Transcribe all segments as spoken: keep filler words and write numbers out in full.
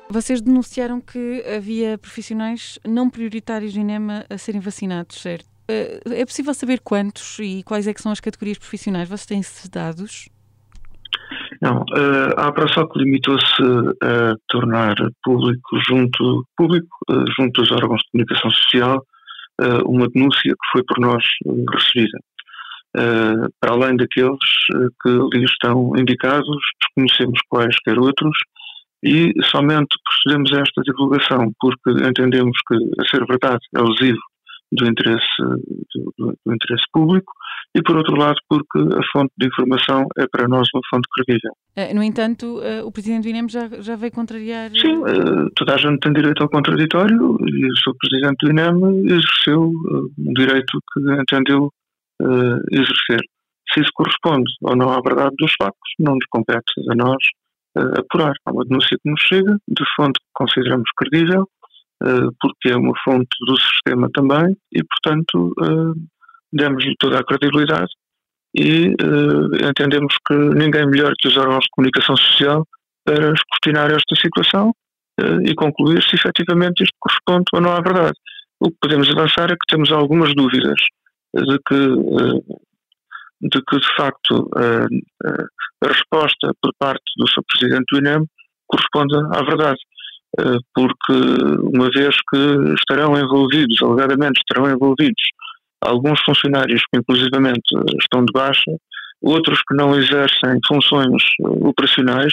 Vocês denunciaram que havia profissionais não prioritários do INEM a, a serem vacinados, certo? É possível saber quantos e quais é que são as categorias profissionais? Vocês têm esses dados? Não, a APRASOC limitou-se a tornar público junto, público, junto aos órgãos de comunicação social uma denúncia que foi por nós recebida. Para além daqueles que ali estão indicados, desconhecemos quaisquer outros e somente procedemos a esta divulgação porque entendemos que, a ser verdade, é lesivo do interesse, do, do interesse público e, por outro lado, porque a fonte de informação é para nós uma fonte credível. No entanto, o Presidente do INEM já, já veio contrariar... Sim, toda a gente tem direito ao contraditório e o seu Presidente do INEM exerceu um direito que entendeu exercer. Se isso corresponde ou não à verdade dos factos, não nos compete a nós apurar. Há uma denúncia que nos chega, de fonte que consideramos credível, porque é uma fonte do sistema também e, portanto, demos-lhe toda a credibilidade e entendemos que ninguém melhor que os órgãos de comunicação social para escrutinar esta situação e concluir se efetivamente isto corresponde ou não à verdade. O que podemos avançar é que temos algumas dúvidas de que, de, que, de facto, a, a resposta por parte do seu Presidente do INEM corresponda à verdade. Porque uma vez que estarão envolvidos, alegadamente estarão envolvidos, alguns funcionários que inclusivamente estão de baixa, outros que não exercem funções operacionais,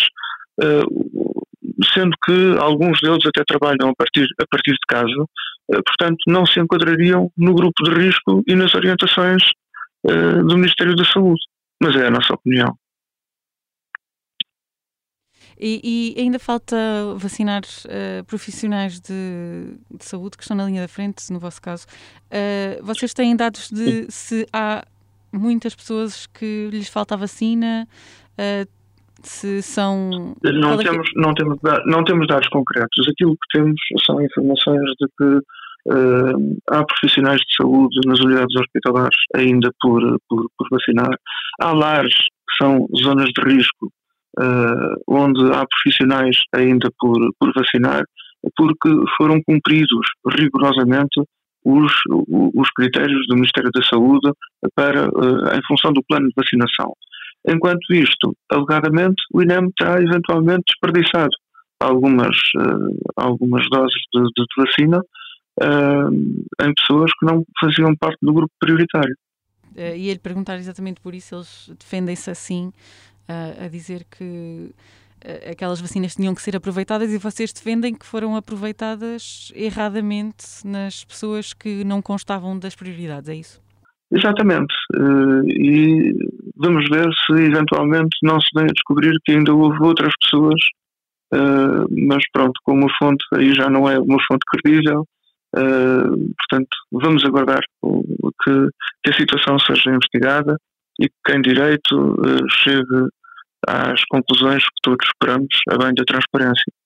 sendo que alguns deles até trabalham a partir, a partir de casa, portanto não se enquadrariam no grupo de risco e nas orientações do Ministério da Saúde. Mas é a nossa opinião. E, e ainda falta vacinar uh, profissionais de, de saúde que estão na linha da frente, no vosso caso. Uh, vocês têm dados de se há muitas pessoas que lhes falta a vacina? Uh, se são... Não temos, não, temos, não temos dados concretos. Aquilo que temos são informações de que uh, há profissionais de saúde nas unidades hospitalares ainda por, por, por vacinar. Há lares que são zonas de risco, Uh, onde há profissionais ainda por, por vacinar, porque foram cumpridos rigorosamente os, os critérios do Ministério da Saúde para, uh, em função do plano de vacinação. Enquanto isto, alegadamente, o INEM terá eventualmente desperdiçado algumas, uh, algumas doses de, de, de vacina uh, em pessoas que não faziam parte do grupo prioritário. Uh, ia-lhe perguntar exatamente por isso, eles defendem-se assim, Uh, a dizer que uh, aquelas vacinas tinham que ser aproveitadas e vocês defendem que foram aproveitadas erradamente nas pessoas que não constavam das prioridades, é isso? Exatamente. Uh, e vamos ver se eventualmente não se vem a descobrir que ainda houve outras pessoas, uh, mas pronto, como a fonte aí já não é uma fonte credível, uh, portanto vamos aguardar que, que a situação seja investigada e que quem direito uh, chegue às conclusões que todos esperamos a bem da transparência.